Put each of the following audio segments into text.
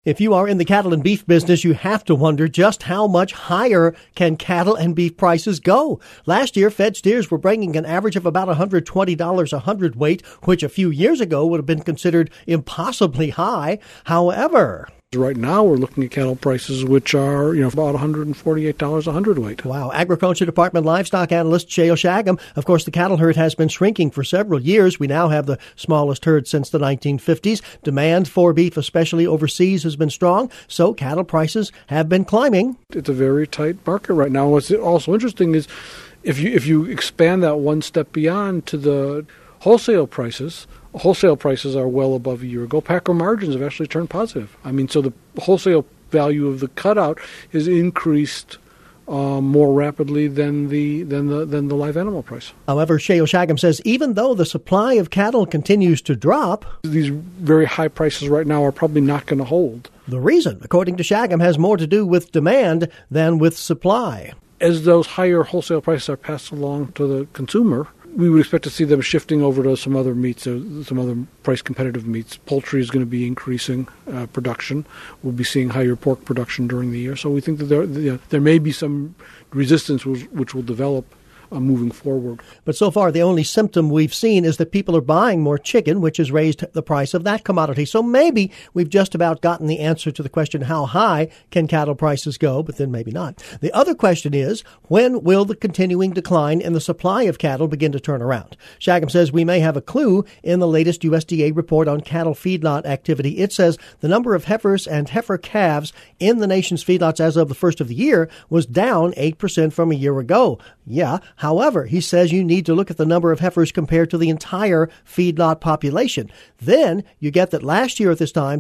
If you are in the cattle and beef business, you have to wonder just how much higher can cattle and beef prices go. Last year, fed steers were bringing an average of about $120 a hundredweight, which a few years ago would have been considered impossibly high. However, right now, we're looking at cattle prices which are, about $148 a hundredweight. Wow. Agriculture Department livestock analyst Shale Shagam. Of course, the cattle herd has been shrinking for several years. We now have the smallest herd since the 1950s. Demand for beef, especially overseas, has been strong, so cattle prices have been climbing. It's a very tight market right now. What's also interesting is if you expand that one step beyond to the wholesale prices are well above a year ago. Packer margins have actually turned positive. So the wholesale value of the cutout has increased more rapidly than the live animal price. However, Shale Shagam says even though the supply of cattle continues to drop, these very high prices right now are probably not going to hold. The reason, according to Shagam, has more to do with demand than with supply. As those higher wholesale prices are passed along to the consumer, we would expect to see them shifting over to some other meats, some other price-competitive meats. Poultry is going to be increasing production. We'll be seeing higher pork production during the year. So we think that there may be some resistance which will develop moving forward. But so far, the only symptom we've seen is that people are buying more chicken, which has raised the price of that commodity. So maybe we've just about gotten the answer to the question, how high can cattle prices go? But then maybe not. The other question is, when will the continuing decline in the supply of cattle begin to turn around? Shagam says we may have a clue in the latest USDA report on cattle feedlot activity. It says the number of heifers and heifer calves in the nation's feedlots as of the first of the year was down 8% from a year ago. Yeah. However, he says you need to look at the number of heifers compared to the entire feedlot population. Then you get that last year at this time,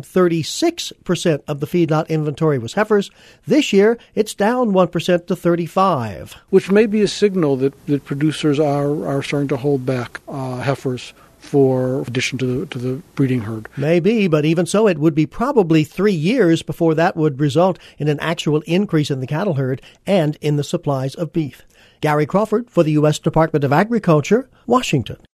36% of the feedlot inventory was heifers. This year, it's down 1% to 35%. Which may be a signal that producers are starting to hold back heifers for addition to the breeding herd. Maybe, but even so, it would be probably 3 years before that would result in an actual increase in the cattle herd and in the supplies of beef. Gary Crawford for the U.S. Department of Agriculture, Washington.